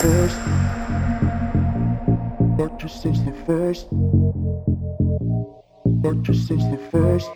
first. Like just since the first. Like just since the first.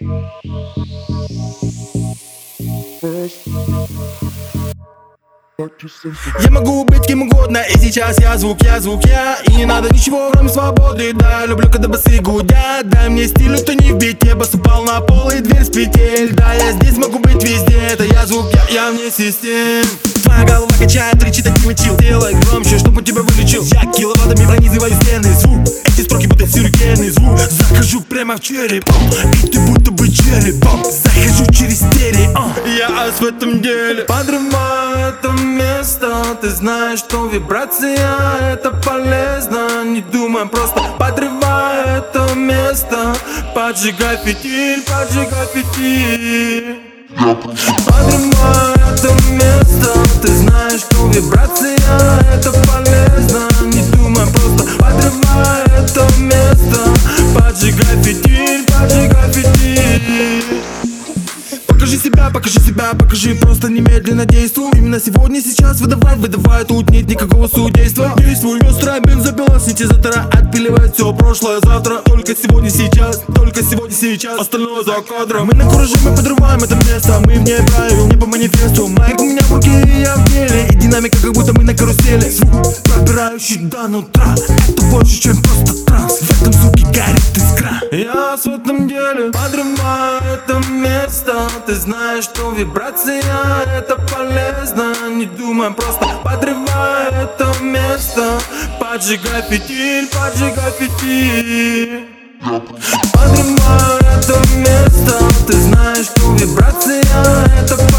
Я могу быть кем угодно, и сейчас я звук, и не надо ничего, кроме свободы. Да, люблю, когда басы гудят. Дай мне стиль, кто не в бите. Бас упал на пол и дверь с петель. Да, я здесь могу быть везде. Это я звук, я вне систем. Твоя голова качает, речит, так не мочил. Делай громче, чтоб он тебя вылечил. Я киловаттами пронизываю стены. Звук, эти строки будто сюрикены. Звук, захожу прямо в череп. И ты будто бы черепом. Захожу через стерео. Я ас в этом деле. Подрываю это место. Ты знаешь, что вибрация это полезно. Не думай, просто подрывай это место. Поджигай фитиль, поджигай фитиль. Подрывай это место. Ты знаешь, что вибрация это полезно. Не думай, просто подрывай это место. Поджигай фитиль, поджигай фитиль. Покажи себя, покажи, просто немедленно действуй. Именно сегодня, сейчас выдавай, тут нет никакого судейства. Действуй, острая бензопила, синтезатора отпиливает все прошлое завтра. Только сегодня, сейчас, остальное за кадром. Мы на кураже, мы подрываем это место. Мы в ней правил, не по манифесту. Майк у меня в руке, и я в деле. И динамика, как будто мы на карусели. Звук, пробирающий до нутра. Это больше, чем просто транс. В этом звуке горит искра. Я в этом деле подрываю это место. Ты знаешь, что вибрация это полезно. Не думай, просто подрывай это место. Поджигай фитиль, поджигай фитиль. Подрывай это место. Ты знаешь, что вибрация это полезно.